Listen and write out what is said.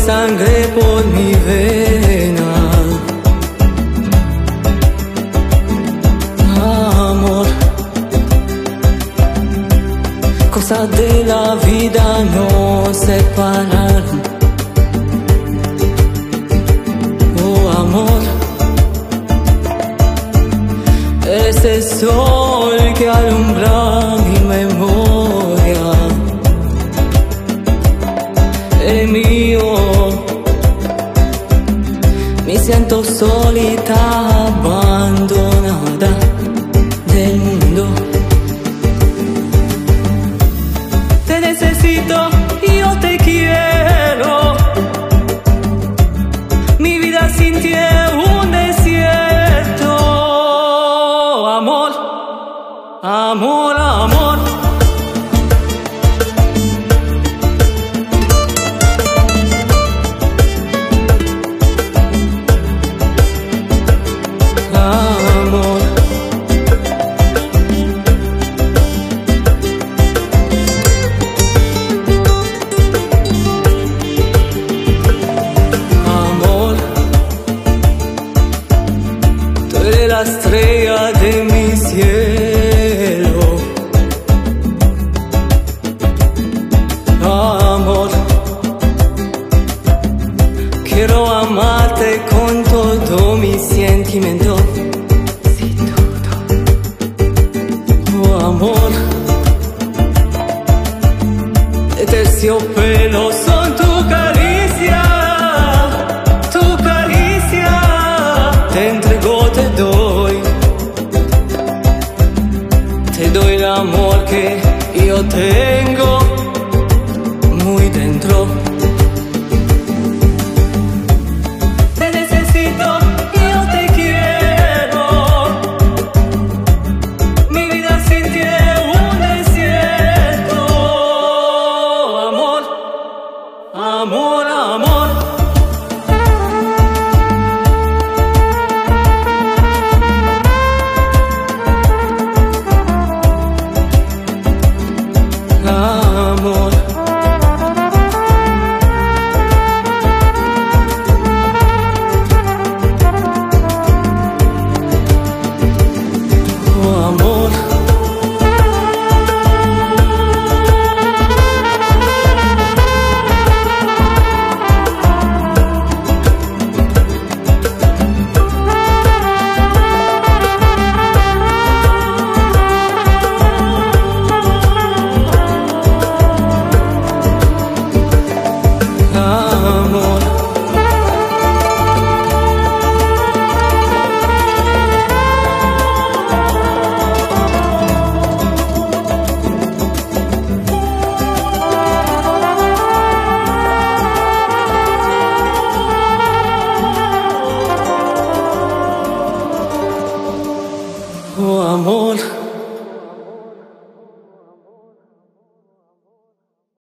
sangre por mi vena. Amor, cosas de la vida no separaron. Oh amor, eres el sol que alumbra mi memoria. El mío, me siento solita, abandonada del mundo. Te necesito y yo te quiero. Mi vida sin ti es un desierto. Amor, amor, amor. La estrella de mi cielo. Amor, quiero amarte con todo mi sentimiento. Oh amor, de terciopelo son tu caricia. Tu caricia, te entrego, te doy. Te doy el amor que yo tengo muy dentro. Te necesito y yo te quiero. Mi vida sin ti es un desierto. Amor, amor, amor. Amor, oh amor, oh amor.